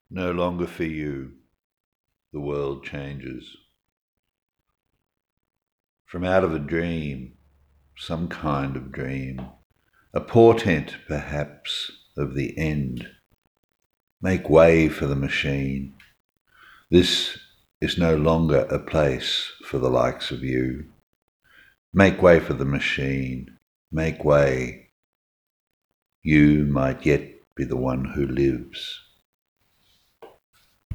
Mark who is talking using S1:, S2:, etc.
S1: No longer for you, the world changes. From out of a dream, some kind of dream, a portent perhaps of the end. Make way for the machine. This is no longer a place for the likes of you. Make way for the machine. Make way. You might yet be the one who lives.